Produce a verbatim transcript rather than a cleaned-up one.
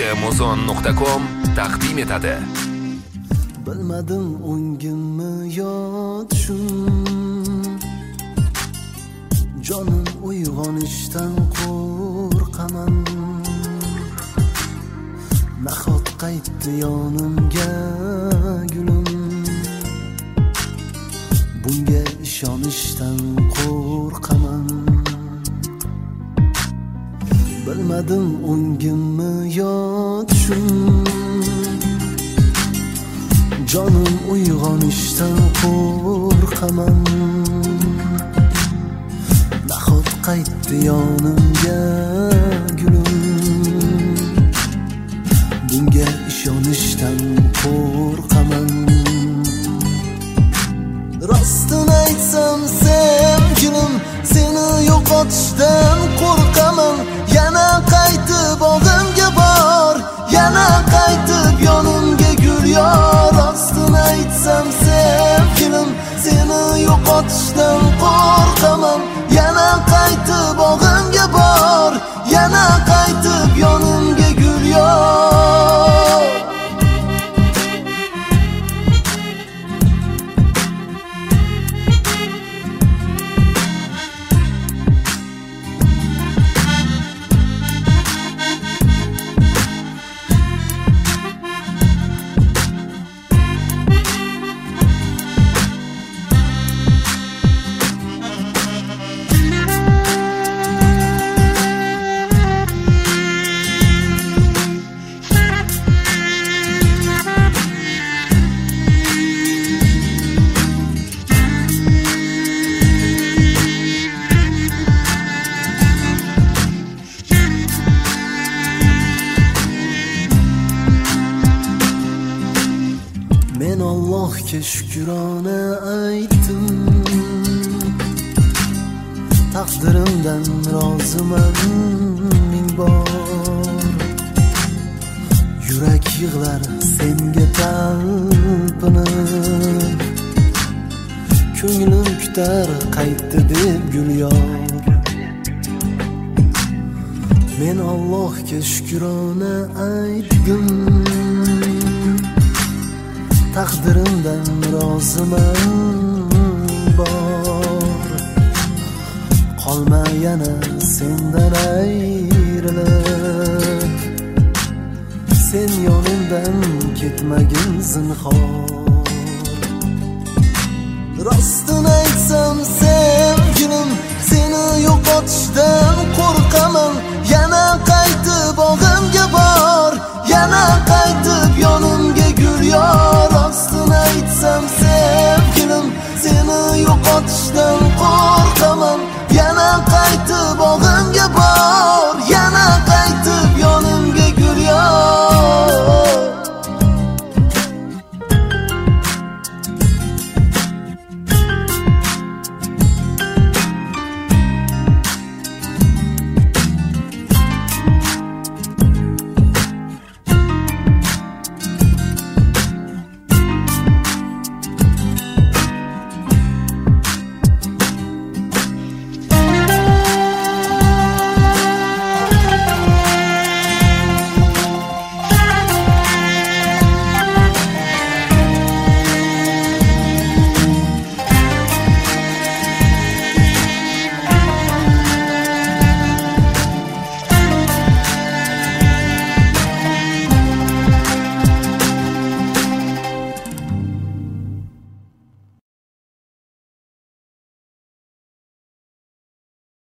amazon nuqta com taqdim etadi. Bilmadim o'ngimmi yo tushim, jonim uyg'onishdan qo'rqaman. Nahot qaytdi yonimga gulim, bunga ishonishdan qo'rqaman. Bilmadim o'ngimmi yo tushim, jonim uyg'onishdan qo'rqaman. Nahot qaytdi yonimga gulim, bunga ishonishdan qo'rqaman. Rostini aytsam sevgilim, seni yo'qotishdan qo'rqaman. Yana qaytib og'imga bor, yana qaytib yonimga gul yor. Rostini aytsam sevgilim, seni yo'qotishdan qo'rqaman. Yana qaytib og'imga bor, yana qaytib yonimga gul yor. Men Allohga shukrona aytdim, taqdirimdan roziman ming bor. Yurak yig'lar senga talpinib, ko'nglim kutar qaytdi deb gul yor. Men Allohga shukrona aytdim, taqdirimdan roziman bor. Qolma yana sendan ayrilib, sen yonimdan ketmagin zinhor. Rostini aytsam sevgilim, seni yo'qotishdan qo'rqaman. Yana qaytib og'imga bor,